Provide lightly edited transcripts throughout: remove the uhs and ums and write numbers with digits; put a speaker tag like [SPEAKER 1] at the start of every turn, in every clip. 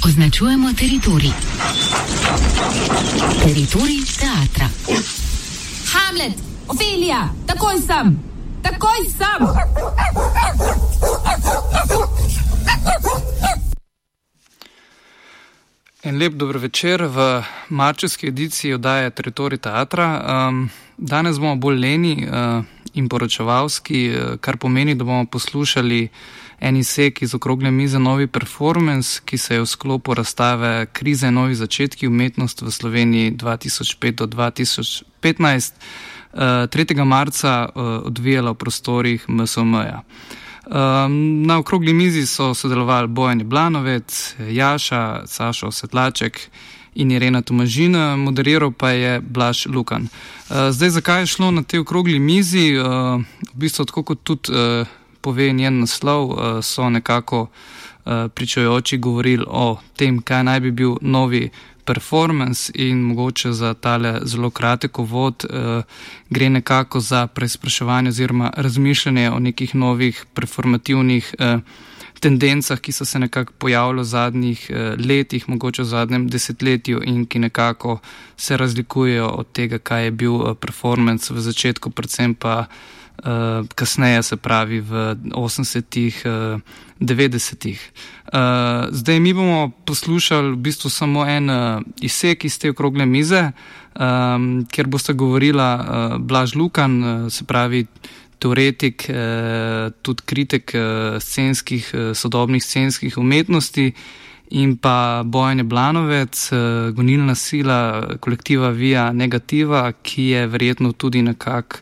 [SPEAKER 1] Označujemo teritorij. Teritorij teatra.
[SPEAKER 2] Hamlet, Ophelija, takoj sem! Takoj sem!
[SPEAKER 3] En lep dobro večer v marčevski ediciji oddaje Teritorij teatra. Danes bomo bolj leni in poročevalski, kar pomeni, da bomo poslušali en izsek iz okrogle mize Novi performance, ki se je v sklopu razstave Krize in novi začetki umetnost v Sloveniji 2005 do 2015 3. marca odvijala v prostorih MSM-ja. Na okrogli mizi so sodelovali Bojan Jablanovec, Jaša, Sašo Sedlaček in Irena Tomažin, moderiral pa je Blaž Lukan. Zdaj, zakaj je šlo na tej okrogli mizi? V bistvu, tako kot tudi pove njen naslov, so nekako pričujoči govorili o tem, kaj naj bi bil novi performance, in mogoče za tale zelo kratek uvod gre nekako za preizpraševanje oziroma razmišljanje o nekih novih performativnih tendencah, ki so se nekako pojavile v zadnjih letih, mogoče v zadnjem desetletju, in ki nekako se razlikujejo od tega, kaj je bil performance v začetku, predvsem pa kasneje, se pravi v 80-ih, 90-ih. Zdaj mi bomo poslušali v bistvu samo en izsek iz te okrogle mize, kjer boste govorila Blaž Lukan, se pravi teoretik, tudi kritik sodobnih scenskih umetnosti, in pa Bojan Jablanovec, gonilna sila kolektiva Via Negativa, ki je verjetno tudi nekako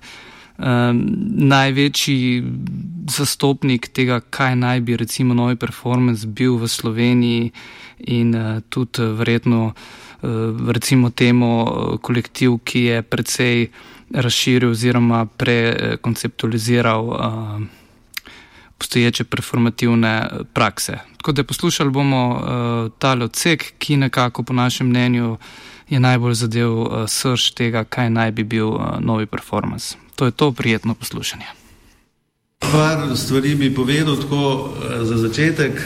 [SPEAKER 3] največji zastopnik tega, kaj naj bi recimo novi performance bil v Sloveniji, in tudi verjetno recimo temu kolektiv, ki je precej razširil oziroma prekonceptualiziral obstoječe performativne prakse. Tako da poslušali bomo tale odsek, ki nekako po našem mnenju je najbolj zadev srž tega, kaj naj bi bil novi performance. To je to, prijetno poslušanje.
[SPEAKER 4] Par stvari bi povedal tako za začetek.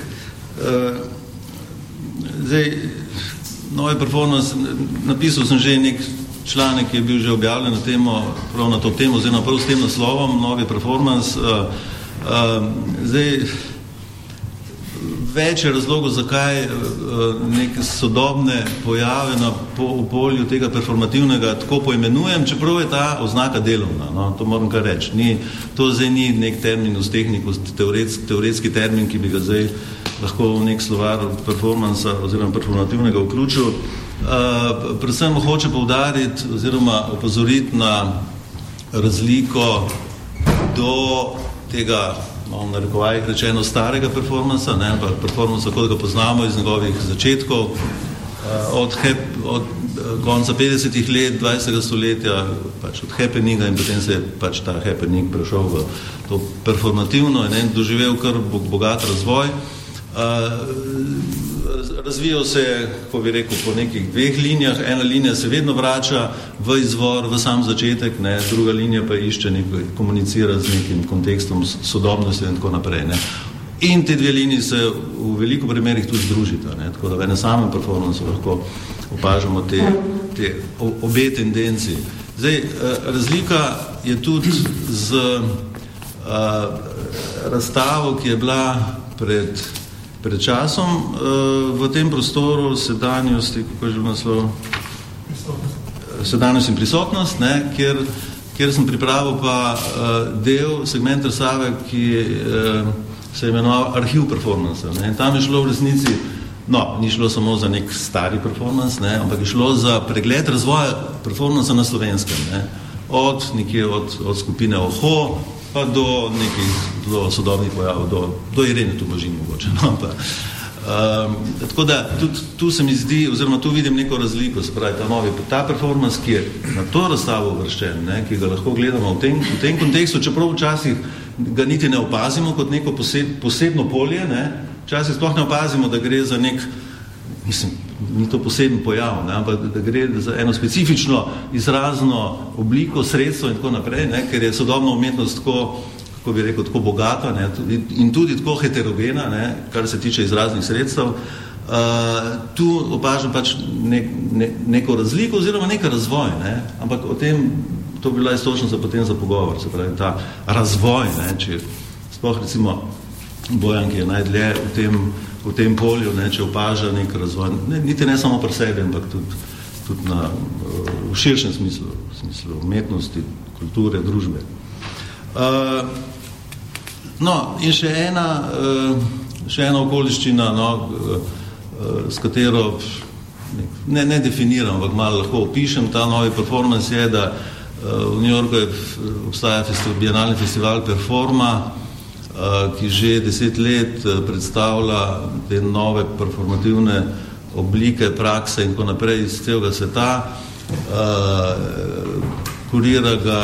[SPEAKER 4] Zdaj, novi performance, napisal sem že nek članek, ki je bil že objavljen na temo, prav na to temo, oziroma prav s tem naslovom, novi performance. Zdaj, več je razlogov, zakaj neke sodobne pojave v polju tega performativnega tako poimenujem, čeprav je ta oznaka delovna, no, to moram kar reči. To zdaj ni nek terminus technicus, teoretski termin, ki bi ga zdaj lahko v nek slovar performansa oziroma performativnega vključil. Predvsem hoče poudariti oziroma opozoriti na razliko do tega, v narekovajih rečeno, starega performansa, ne, pa performansa, kot ga poznamo iz njegovih začetkov, od konca 50-ih let 20. stoletja, pač od happeninga, in potem se je pač ta happening prešel v to performativno in doživel kar bogat razvoj. Razvijal se je, kako bi rekel, po nekih dveh linijah. Ena linija se vedno vrača v izvor, v sam začetek, ne, druga linija pa išče komunicira z nekim kontekstom sodobnosti in tako naprej. Ne. In te dve liniji se v veliko primerih tudi združita, ne, tako da v enem samem performansu lahko opažamo te obe tendenci. Zdaj, razlika je tudi z razstavo, ki je bila pred časom v tem prostoru sedanjosti, kako je že naslov? Sedanjost in prisotnost, ne, kjer sem pripravil pa del segment razstave, ki se je imenoval Arhiv performansa. Ne. In tam je šlo v resnici, ni šlo samo za nek stari performance, ne, ampak je šlo za pregled razvoja performansa na Slovenskem. Ne. Od skupine Oho, pa do sodobnih pojavov, do Irene Tomažin mogoče. No, tako da tudi tu se mi zdi, oziroma tu vidim neko razliko, se pravi ta performance, ki je na to razstavo uvrščen, ne, ki ga lahko gledamo v tem kontekstu, čeprav včasih ga niti ne opazimo kot neko posebno polje, ne, včasih sploh ne opazimo, da gre za nek, ni to poseben pojav, ne, ampak da gre za eno specifično izrazno obliko, sredstvo in tako naprej, ne, ker je sodobna umetnost tako, kako bi rekel, tako bogata, ne, in tudi tako heterogena, ne, kar se tiče izraznih sredstev, Tu opažam pač neko razliko oziroma nek razvoj, ne? Ampak o tem, to bi bila istočnica potem za pogovor, se pravi ta razvoj, ne? Če sploh recimo Bojan, ki je najdlje v tem polju, ne? Če opaža nek razvoj, niti ne samo pri sebi, ampak tudi v širšem smislu, v smislu umetnosti, kulture, družbe. No, in še ena okoliščina, s katero ne definiram, ampak malo lahko opišem ta novi performance je, da v New Yorku obstaja bienalni festival Performa, ki že 10 let predstavlja te nove performativne oblike, prakse in tako naprej iz celega sveta. Kurira ga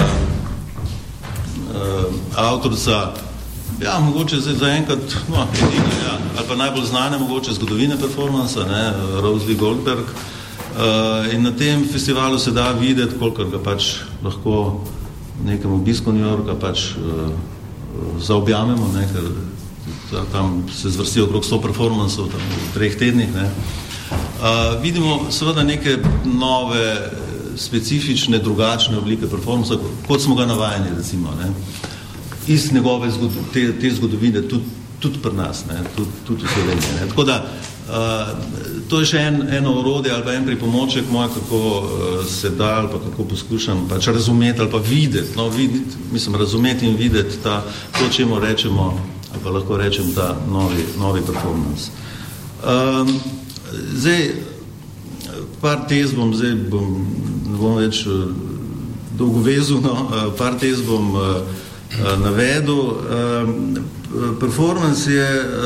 [SPEAKER 4] avtorica, mogoče zaenkrat, edina, ali pa najbolj znane mogoče zgodovine performansa, Rose Lee Goldberg. In na tem festivalu se da videti, kolikor ga pač lahko nekem obisku New Yorka pač zaobjamemo, ker tam se zvrsti okrog 100 performansov v 3 tednih. Vidimo seveda neke nove, specifične, drugačne oblike performansa, kot smo ga navajeni, recimo, iz njegove te zgodovine, tudi pri nas, tudi v Sloveniji. Tako da, to je še eno orodje ali pa en pripomoček moj, kako se da ali pa kako poskušam pač razumeti ali pa videti, razumeti in videti to, čemu rečemo, ali pa lahko rečem ta novi performance. Zdaj, par tez ne bom več dolgovezil, par tez bom navedel. Performance je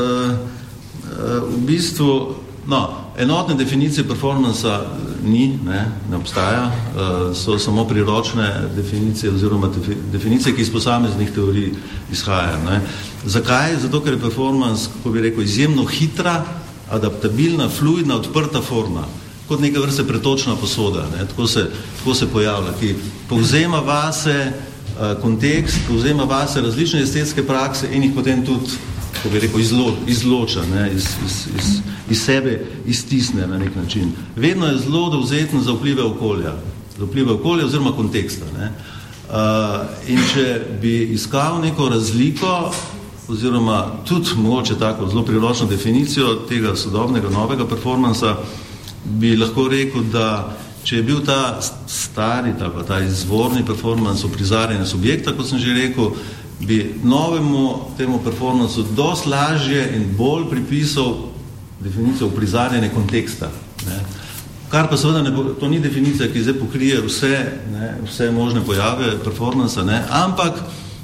[SPEAKER 4] v bistvu, enotne definicije performansa ne obstaja, so samo priročne definicije oziroma definicije, ki iz posameznih teorij izhajajo. Zakaj? Zato, ker je performance, kako bi rekel, izjemno hitra, adaptabilna, fluidna, odprta forma, kot neka vrste pretočna posoda, tako se pojavlja, ki povzema vase kontekst, povzema vase različne estetske prakse in jih potem tudi, kako bi rekel, izloča, iz sebe iztisne na nek način. Vedno je zelo dovzeten za vplive okolja oziroma konteksta. In če bi iskal neko razliko oziroma tudi mogoče tako zelo priročno definicijo tega sodobnega novega performansa, bi lahko rekel, da če je bil ta stari, ta izvorni performance uprizarjanja subjekta, kot sem že rekel, bi novemu temu performancu dosti lažje in bolj pripisal definicijo uprizarjanja konteksta. Kar pa seveda to ni definicija, ki zdaj pokrije vse možne pojave performansa, ampak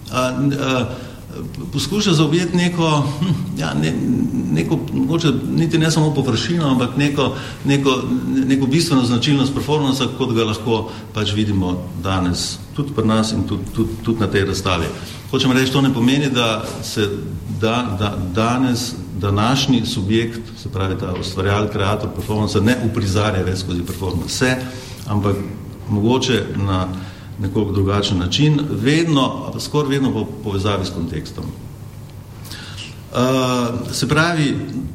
[SPEAKER 4] poskuša zaobjeti neko, mogoče niti ne samo površino, ampak neko bistveno značilnost performansa, kot ga lahko pač vidimo danes, tudi pri nas in tudi na tej razstavi. Hočem reči, to ne pomeni, da se danes današnji subjekt, se pravi ta ustvarjalec, kreator performansa, ne uprizarja več skozi performance, ampak mogoče na nekoliko drugačen način, skoraj vedno po povezavi s kontekstom. Se pravi,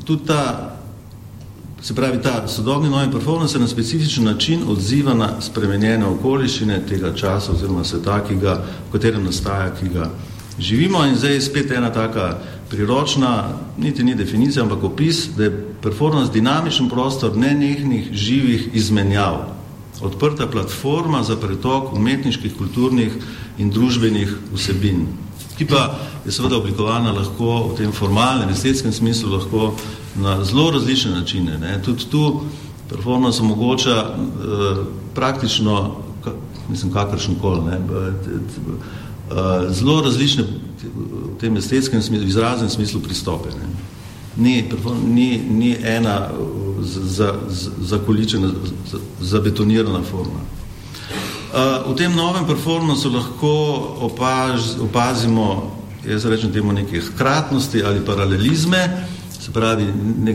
[SPEAKER 4] ta sodobni novi performance se na specifičen način odziva na spremenjene okoliščine tega časa oziroma sveta, v katerem nastaja, ki ga živimo. In zdaj spet ena taka priročna, niti ni definicija, ampak opis, da je performance dinamičen prostor nenehnih živih izmenjav. Odprta platforma za pretok umetniških, kulturnih in družbenih vsebin, ki pa je seveda oblikovana lahko v tem formalnem, estetskem smislu lahko na zelo različne načine. Tudi tu performance omogoča praktično, kakršenkoli, zelo različne v tem estetskem smislu, izraznem smislu pristope. Ni ena zakoličena, zabetonirana forma. V tem novem performansu lahko opazimo, jaz rečem temu, neke hkratnosti ali paralelizme, se pravi,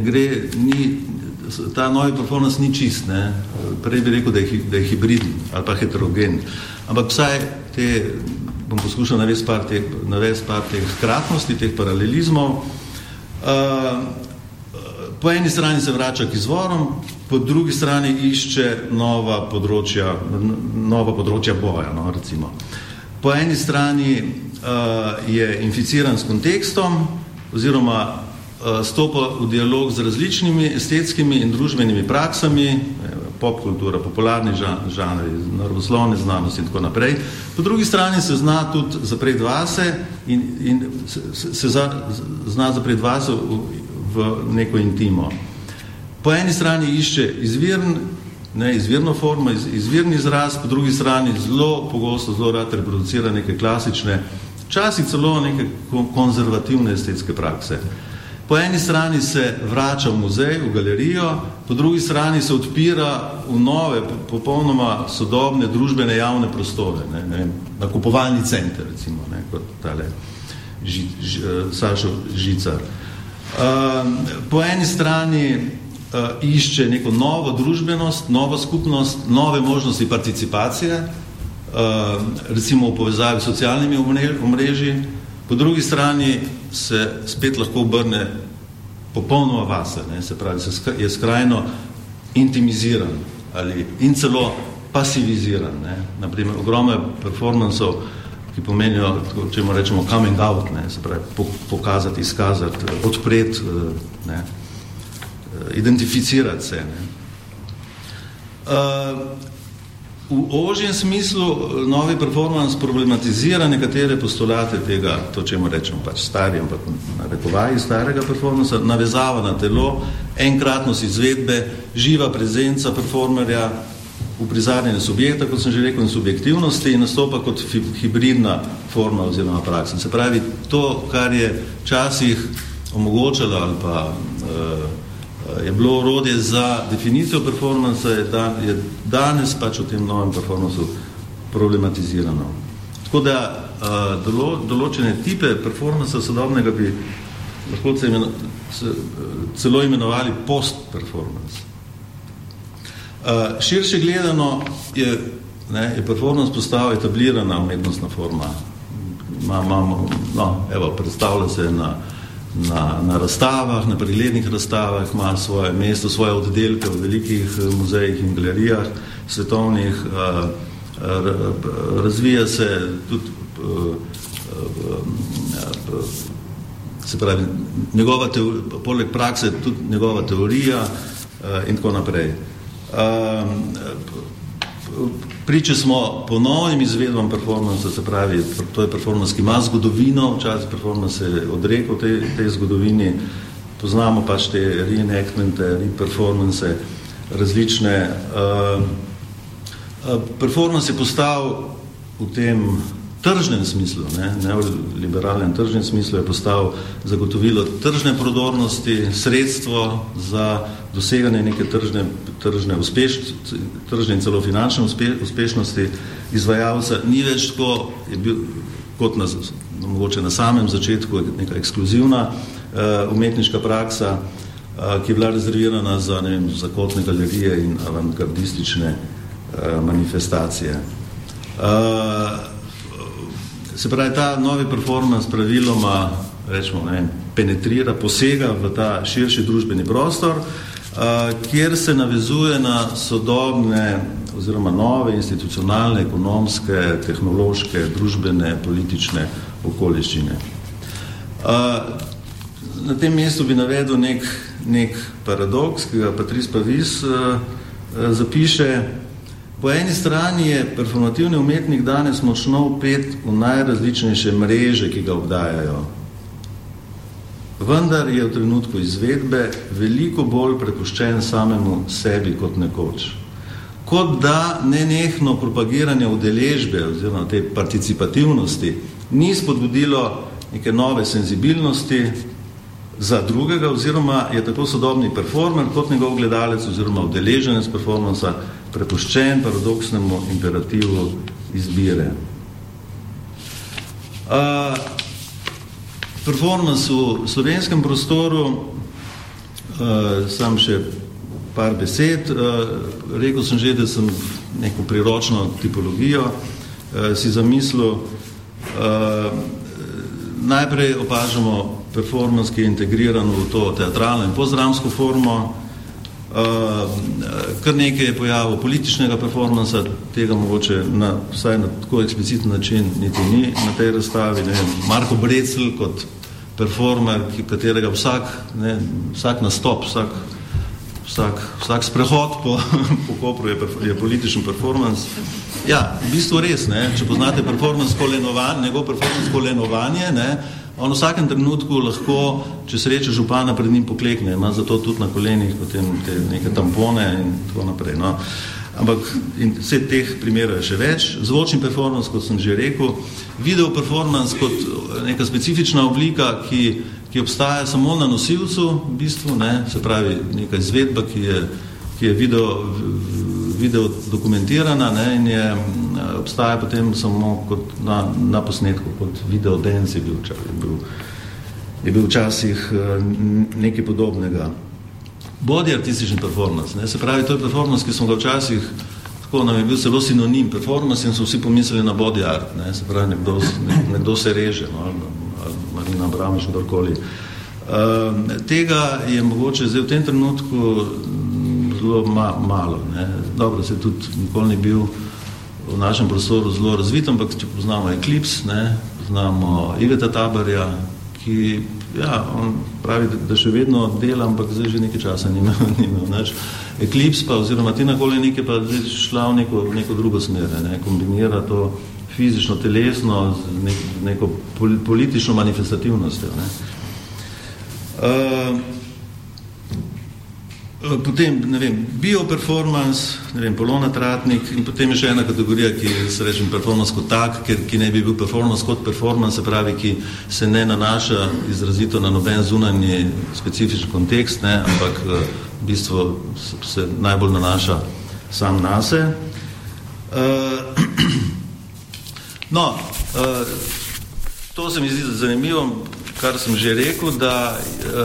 [SPEAKER 4] ta novi performans ni čist, prej bi rekel, da je hibriden ali pa heterogen, ampak vsaj bom poskušal navesti par teh hkratnosti, teh paralelizmov. po eni strani se vrača k izvorom, po drugi strani išče nova področja boja, no, recimo. Po eni strani je inficiran s kontekstom oziroma stopa v dialog z različnimi estetskimi in družbenimi praksami, popkultura, popularni žanri, naravoslovne znanosti in tako naprej. Po drugi strani se zna tudi zapreti vase in se zna zapreti vase v neko intimo. Po eni strani išče izvirno formo, izvirni izraz, po drugi strani zelo pogosto, zelo rad reproducira neke klasične, včasih celo neke konzervativne estetske prakse. Po eni strani se vrača v muzej, v galerijo, po drugi strani se odpira v nove, popolnoma sodobne družbene javne prostore, nakupovalni center, recimo, kot tale Sašo Žicar. Po eni strani išče neko novo družbenost, novo skupnost, nove možnosti participacije, recimo v povezavi s socialnimi omrežji, po drugi strani se spet lahko obrne popolnoma vase, se pravi, je skrajno intimiziran in celo pasiviziran. Naprimer, ogromno performansov, ki pomenijo, čemu rečemo coming out, se pravi, pokazati, izkazati, odpreti, identificirati se. V ožjem smislu novi performans problematizira nekatere postulate tega, to čemu rečemo pač stari, ampak narekovaji starega performansa, navezava na telo, enkratnost izvedbe, živa prezenca performerja, uprizarjanje subjekta, kot sem že rekel, in subjektivnosti in nastopa kot hibridna forma oziroma praksa. Se pravi, to, kar je včasih omogočalo ali pa je bilo orodje za definicijo performansa, je danes pač v tem novem performansu problematizirano. Tako da določene tipe performansa sodobnega bi lahko celo imenovali post-performance. Širše gledano je performance postal etablirana umetnostna forma. Predstavlja se na razstavah, na preglednih razstavah, ima svoje mesto, svoje oddelke v velikih muzejih in galerijah svetovnih, razvija se tudi, se pravi, poleg prakse tudi njegova teorija in tako naprej. Priče smo ponovnim izvedbam performansa, se pravi, to je performans, ki ima zgodovino, včasih performans se odrekel tej zgodovini, poznamo pač te reenactmente, reperformanse, različne. Performans je postal v tem tržnem smislu, neoliberalnem tržnem smislu je postal zagotovilo tržne prodornosti, sredstvo za doseganje neke tržne in celo finančne uspešnosti izvajalca. Ni več tako, je bil kot mogoče na samem začetku neka ekskluzivna umetniška praksa, ki je bila rezervirana za zakotne galerije in avantgardistične manifestacije. Se pravi, ta novi performans praviloma, rečemo, penetrira, posega v ta širši družbeni prostor, kjer se navezuje na sodobne oziroma nove institucionalne, ekonomske, tehnološke, družbene, politične okoliščine. Na tem mestu bi navedel nek paradoks, ki ga Patrice Pavis zapiše. Po eni strani je performativni umetnik danes močno vpet v najrazličnejše mreže, ki ga obdajajo. Vendar je v trenutku izvedbe veliko bolj prepuščen samemu sebi kot nekoč. Kot da nenehno propagiranje udeležbe oziroma te participativnosti ni spodbudilo neke nove senzibilnosti za drugega oziroma je tako sodobni performer kot njegov gledalec oziroma udeleženec performansa prepuščen paradoksnemu imperativu izbire. Performance v slovenskem prostoru, sam še par besed, rekel sem že, da sem neko priročno tipologijo si zamislil. Najprej opažamo performance, ki je integriran v to teatralno in postdramsko formo. Kar nekaj je pojavil političnega performansa, tega mogoče vsaj na tako eksplicitni način niti ni na tej razstavi. Marko Brecl kot performer, katerega vsak nastop, vsak sprehod po Kopru je političen performans. Ja, v bistvu res, če poznate njegov performans Kolenovanje, on v vsakem trenutku lahko, če sreče župana pred njim poklekne, ima zato tudi na kolenih potem te neke tampone in tako naprej. No. Ampak vse teh primerov je še več. Zvočni performans, kot sem že rekel, video performans kot neka specifična oblika, ki obstaja samo na nosilcu, v bistvu, se pravi neka izvedba, ki je video dokumentirana in obstaja potem samo kot na posnetku, kot video dance je bil včasih nekaj podobnega. Body artistični performance, se pravi, to je performance, ki smo ga včasih, tako nam je bil celo sinonim performance in so vsi pomislili na body art, se pravi, nekdo se reže, ali Marina Abramović, kdorkoli. Tega je mogoče zdaj v tem trenutku zelo malo. Dobro, se tudi nikoli ni bil v našem prostoru zelo razvit, ampak če poznamo Eclipse, poznamo Iveta Tabarja, ki, on pravi, da še vedno dela, ampak zdaj že nekaj časa ni imel nič. Eclipse pa, oziroma Tina Kolenik je pa zdaj šla v neko drugo smer, kombinira to fizično, telesno z neko politično manifestativnostjo. Potem, bioperformance, Polona Tratnik in potem je še ena kategorija, ki se rečem performance kot tak, ki ne bi bil performance kot performance, se pravi, ki se ne nanaša izrazito na noben zunanji specifičen kontekst, ampak v bistvu se najbolj nanaša sam nase. To se mi zdi zanimivo, kar sem že rekel, da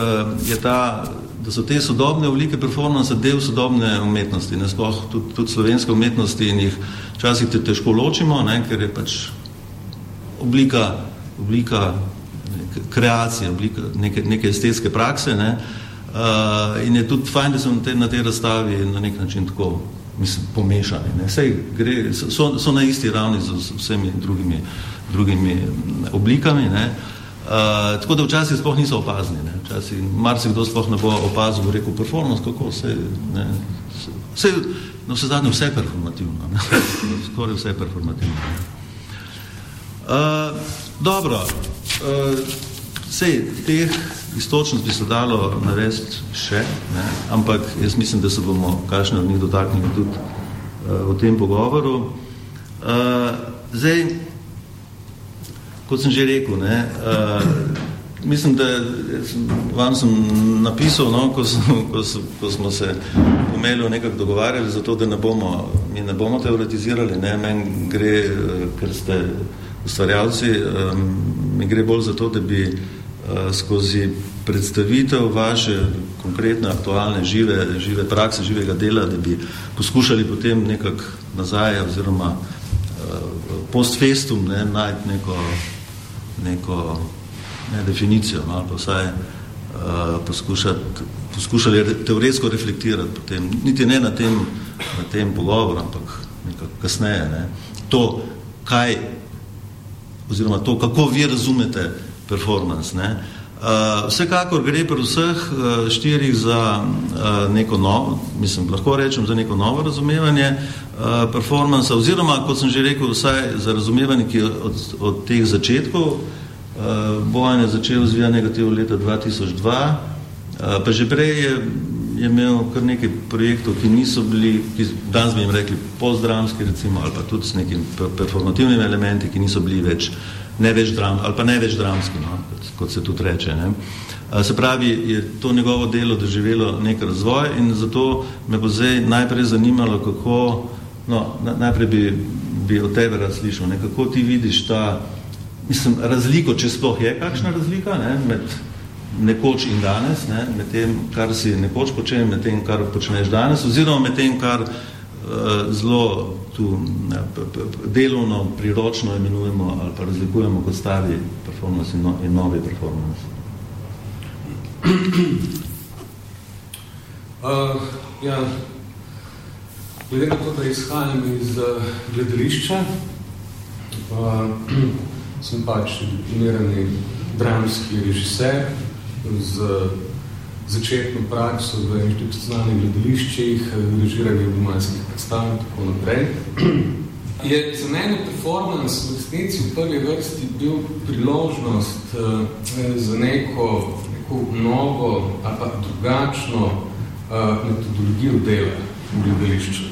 [SPEAKER 4] so te sodobne oblike performansa del sodobne umetnosti, sploh tudi slovenske umetnosti in jih včasih težko ločimo, ker je pač oblika kreacije, oblika neke estetske prakse, in je tudi fajn, da so na tej razstavi na nek način tako, pomešani. So na isti ravni z vsemi drugimi oblikami, tako da včasih sploh niso opazni. Včasih marsikdo sploh ne bo opazil, bo rekel performance, kako vse zadnje vse performativno. Skoraj vse performativno. Dobro, teh istočnost bi se dalo navesti še, ampak jaz mislim, da se bomo kakšne od njih dotaknili tudi v tem pogovoru. Zdaj, kot sem že rekel, mislim, da vam sem napisal, ko smo se v mailu nekako dogovarjali za to, da mi ne bomo teoretizirali, meni gre, ker ste ustvarjalci, mi gre bolj za to, da bi skozi predstavitev vaše konkretne, aktualne, žive prakse, živega dela, da bi poskušali potem nekako nazaj oziroma post festum najti neko definicijo, ali pa vsaj poskušali teoretsko reflektirati potem, niti ne na tem pogovoru, ampak nekako kasneje. To, oziroma to, kako vi razumete performance. Vsekakor gre pri vseh štirih za neko novo, lahko rečem, za neko novo razumevanje performansa, oziroma, kot sem že rekel, vsaj za razumevanje, ki od teh začetkov. Bojan je začel zvija negativ leta 2002, pa že prej je imel kar nekaj projektov, ki niso bili, danes bi jim rekli postdramski, recimo, ali pa tudi s nekim performativnimi elementi, ki niso bili ne več dramski, kot se tudi reče. Se pravi, je to njegovo delo doživelo nek razvoj in zato me bo zdaj najprej zanimalo, kako, najprej bi od tebe rad slišal, kako ti vidiš razliko, če sploh je kakšna razlika, med nekoč in danes, med tem, kar si nekoč počel, med tem, kar počneš danes, oziroma med tem, kar zelo tu delovno, priročno imenujemo ali pa razlikujemo kot stari performance in novi performance.
[SPEAKER 5] Glede na to, da izhajam iz gledališča, sem pač diplomirani dramski režiser z začetno prakso v institucionalnih gledališčih, režiranje obdomanskih predstav in tako naprej. Je za mene performance v resnici v prvi vrsti bil priložnost za neko novo ali pa drugačno metodologijo dela v gledališču.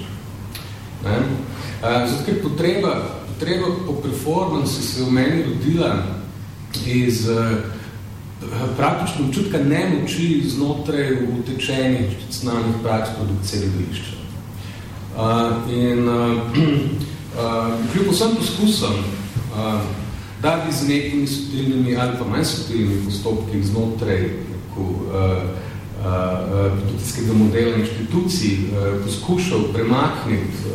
[SPEAKER 5] Zato, ker potreba po performansu se v meni rodila iz praktično občutka nemoči znotraj utečenih institucionalnih praks produkcije gledališča. Kljub vsem poskusom, da bi z nekimi subtilnimi ali pa manj subtilnimi postopki znotraj produkcijskega modela inštitucij poskušal premakniti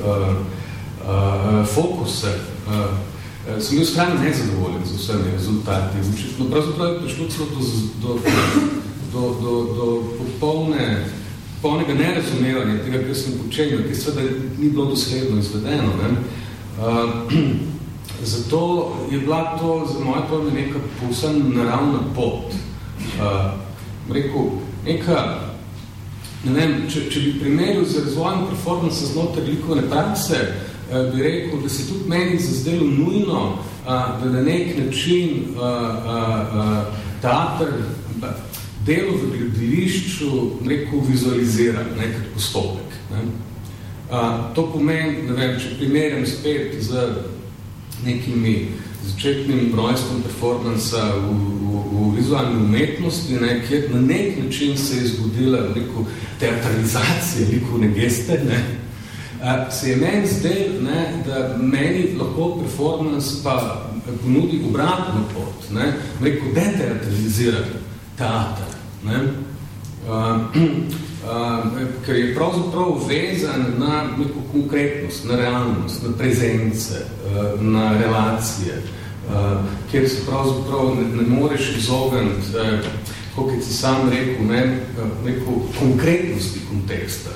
[SPEAKER 5] fokuse, sem bil skrajno nezadovoljen z vsemi rezultati. Pravzaprav je prišlo celo do popolnega nerazumevanja tega, kar sem počenil, ki seveda ni bilo dosledno izvedeno. Zato je bila to za moje pojme neka povsem naravna pot. Če bi primeril z razvojem performansa znotraj likovne prakse, bi rekel, da se tudi meni zazdelo nujno, da na nek način teater delo v gledališču vizualizira nekaj postopek. To pomeni, če primerjam spet z nekimi začetnim rojstvom performansa v vizualni umetnosti, kjer na nek način se je zgodila teatralizacija likovne geste, se je meni zdel, da meni lahko performans pa ponudi obratno pot, deteatralizira teater, ker je pravzaprav vezan na neko konkretnost, na realnost, na prezence, na relacije, kjer se pravzaprav ne moreš izogniti, kot si sam rekel, neko konkretnosti konteksta.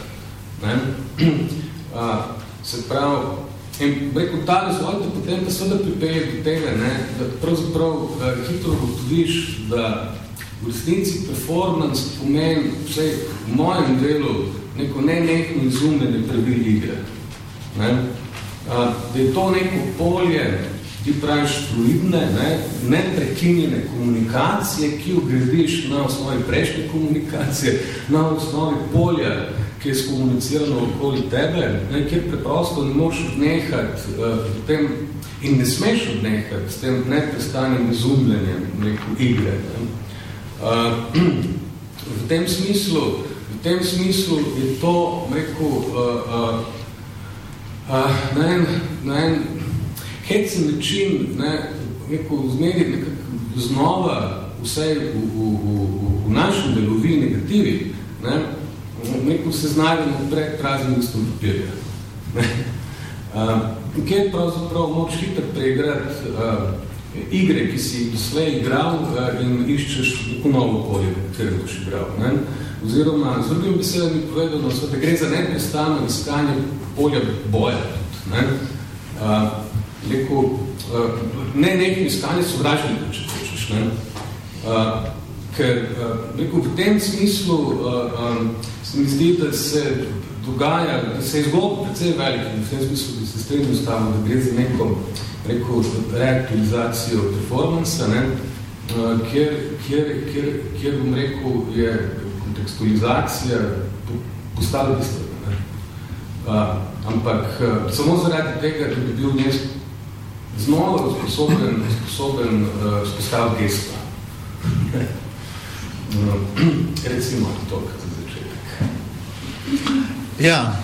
[SPEAKER 5] Se pravi, ta razvoj te potem pa seveda pripelje do tega, da pravzaprav hitro ugotoviš, da v resnici performance pomeni, vsaj v mojem delu, neko nenehno izumljene pravil igre. Da je to neko polje, ti praviš fluidne, neprekinjene komunikacije, ki jo gradiš na osnovi prejšnje komunikacije, na osnovi polja, ki je skomunicirano okoli tebe, kjer preprosto ne možeš odnehati in ne smeš odnehati s tem neprestanim izumljanjem neko igre. V tem smislu je to na en hecen način zmeriti znova vsej v našem delovi negativi, se znajdemo pred praznim listom papirja. Kjer pravzaprav moč hitro preigrati igre, ki si doslej igral in iščeš neko novo polje, katero boš igral. Oziroma, z drugim besedami povedano, da gre za neprestano iskanje polja boja. Nekaj iskanje sovražnika, če hočeš. Ker v tem smislu se mi zdi, da se dogaja, da se je zgodil precej velik in v tem smislu, da se strednjo stavno, da gre za neko reaktualizacijo performansa, kjer bom rekel, je kontekstualizacija postala bistvena. Ampak samo zaradi tega, da bi bil njez znova sposoben spostaviti gesta. Recimo toliko za začetek.
[SPEAKER 4] Ja,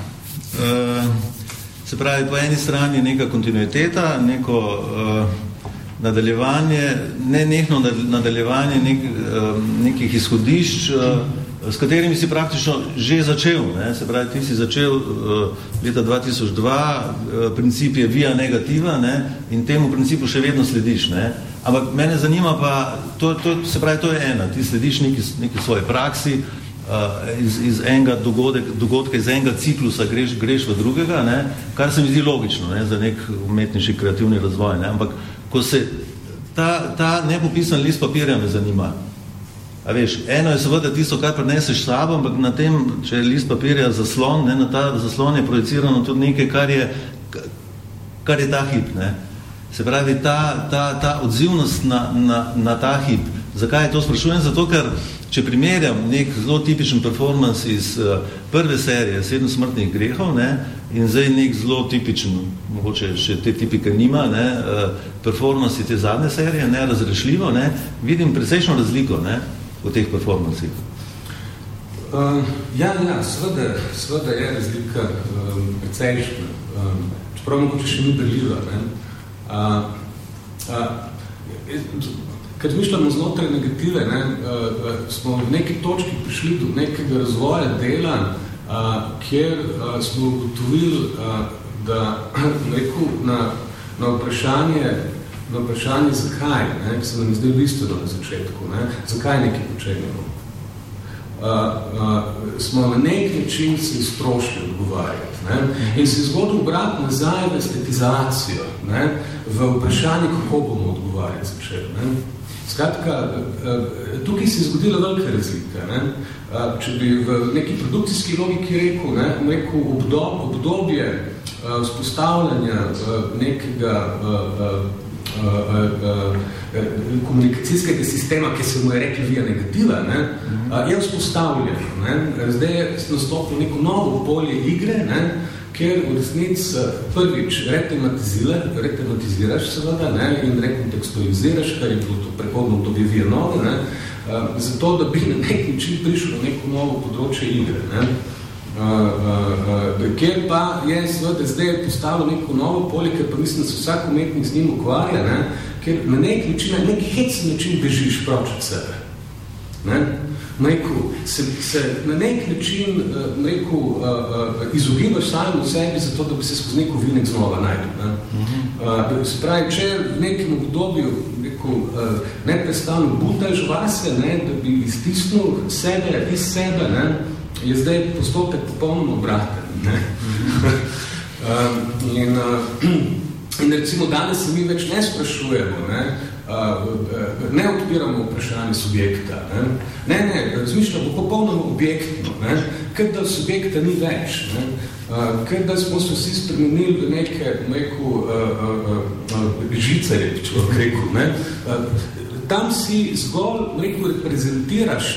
[SPEAKER 4] se pravi, po eni strani neka kontinuiteta, neko nadaljevanje, nenehno nadaljevanje nekih izhodišč, s katerimi si praktično že začel. Se pravi, ti si začel leta 2002, princip je via negativa in temu principu še vedno slediš. Ampak mene zanima pa, se pravi, to je ena, ti slediš neki svoje praksi, iz enega dogodka, iz enega ciklusa greš v drugega, ne, kar se mi zdi logično, ne, za nek umetniški kreativni razvoj, ne, ampak ko se ta nepopisan list papirja me zanima. A veš, eno je seveda tisto, kar prineseš s sabo, ampak na tem, če je list papirja zaslon, ne, na ta zaslon je projicirano tudi nekaj, kar je ta hip, ne. Se pravi, ta odzivnost na ta hip. Zakaj to sprašujem? Zato, ker če primerjam nek zelo tipičen performance iz prve serije 7 smrtnih grehov, ne, in zdaj nek zelo tipičen, mogoče še te tipike nima, ne, performance te zadnje serije, ne, razrešljivo, ne, vidim precejšno razliko, ne, v teh performancih.
[SPEAKER 5] Seveda je razlika precejšna. Čeprav mogoče še ni berljiva, ne. Kad mišljamo znotraj negative, ne, smo v neki točki prišli do nekega razvoja dela, kjer smo ugotovili, da na vprašanje zakaj, ne, ki se nam zdaj bistveno na začetku, ne, zakaj nekaj počenjamo, smo na nek način se iztrošili odgovarjati, ne, in se zgodil obrat nazaj v estetizacijo, ne, v vprašanje, kako bomo odgovarjati začeli, ne. Skratka, tukaj se je zgodila velika razlika, ne. Če bi v neki produkcijski logiki rekel obdobje vzpostavljanja nekega komunikacijskega sistema, ki se mu je rekli via negativa, ne, je vzpostavljeno. Ne. Zdaj je nastopilo neko novo polje igre, ne, kjer v resnic prvič retematiziraš seveda, ne, in rekontekstualiziraš, kar je bilo to prehodno obdobje via nove, ne, zato, da bi na nek način prišel na neko novo področje igre. Ne. Kjer pa je seveda zdaj postavilo neko novo polje, ker pa mislim, da se vsak umetnik z njim ukvarja, ne, ker na nek način, na nek hecen način bežiš proč od sebe. Ne. Se na nek način izogibaš samemu sebi zato, da bi se skozi neko vinek znova najdel. Ne. Se pravi, če v nekem obdobju neprestavno butaš vase, ne, da bi iztisnil sebe iz sebe, ne, je zdaj postopek popolnoma obraten. Ne. In recimo danes se mi več ne sprašujemo, ne odpiramo vprašanje subjekta. Ne, razmišljamo popolnoma objektno, ker da subjekta ni več, ker da smo se vsi spremenili v neko žicarje, če lahko rekel. Tam si zgolj reprezentiraš,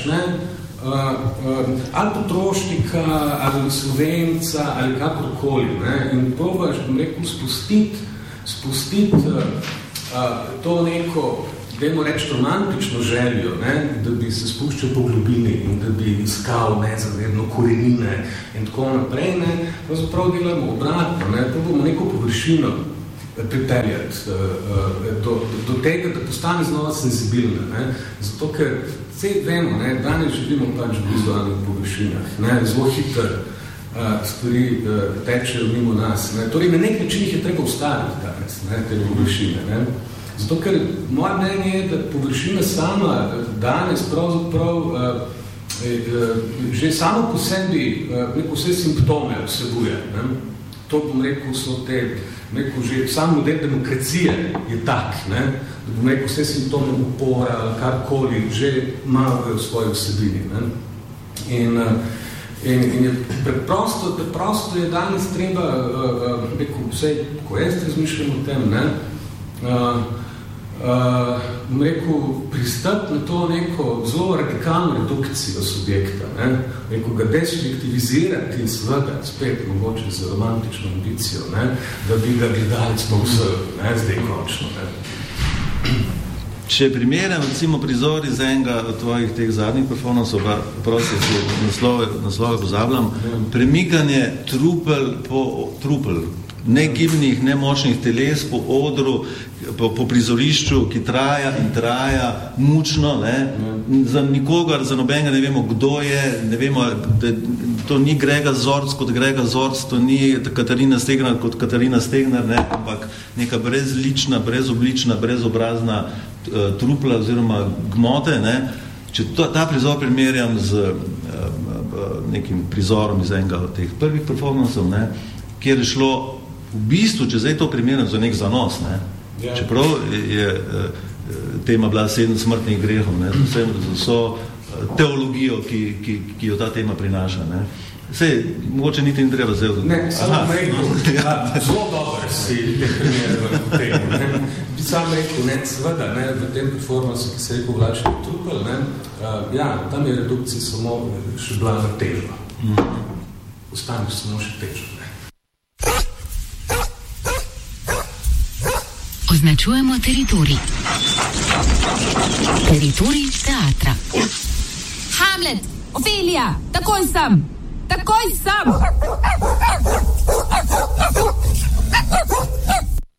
[SPEAKER 5] ali potrošnika, ali Slovenca, ali kakorkoli, in probaš, spustiti to neko, dajmo reči, romantično željo, da bi se spuščal po globini in da bi iskal nezavedno korenine in tako naprej, pravzaprav delamo obratno, probamo neko površino pripeljati do tega, da postane znova senzibilna. Zato, ker vemo, danes živimo pač v vizualnih površinah, zelo hitro stvari tečejo mimo nas. Torej, na nek način jih je treba ustaviti danes, te površine. Zato, ker moje mnenje je, da površina sama danes pravzaprav že samo po sebi vse simptome vsebuje. To bom rekel, so te, že sam model demokracije je tak, da bom rekel, vse simptome upora ali karkoli že malo v svoji vsebini. In je preprosto je danes treba, rekel, vse, ko jaz razmišljam o tem, pristati na to neko zelo radikalno redukcijo subjekta, rekel, ga desubjektivizirati svega, spet mogoče z romantično ambicijo, da bi ga gledalec povsel, zdaj končno.
[SPEAKER 4] Če primerjam, recimo, prizor iz enega od tvojih teh zadnjih performansov, prosim, naslove pozabljam, premikanje trupel, negibnih, nemočnih teles po odru, po prizorišču, ki traja in traja mučno, za nikogar, za nobenega ne vemo, kdo je, ne vemo, da to ni Grega Zorc kot Grega Zorc, to ni Katarina Stegner kot Katarina Stegner, ampak neka brezlična, brezoblična, brezobrazna trupla oziroma gmote, ne, če ta prizor primerjam z nekim prizorom iz enega od teh prvih performancev, ne, kjer je šlo v bistvu, če zdaj to primerjam za nek zanos, ne, čeprav je tema bila 7 smrtnih grehov, ne, z vso teologijo, ki jo ta tema prinaša. Ne. Sej, mogoče niti ni treba zdaj...
[SPEAKER 5] Ne, samo rekel, zelo dobro si te primere v temu. Bi sam rekel, seveda, v tem performansu, ki se je rekel Vlačni trupel, tam je redukcija samo še bila na težba. Ostaniš samo še težba.
[SPEAKER 1] Označujemo teritorij. Teritorij teatra.
[SPEAKER 2] Hamlet, Ophelia, takoj sem! Takoj sem!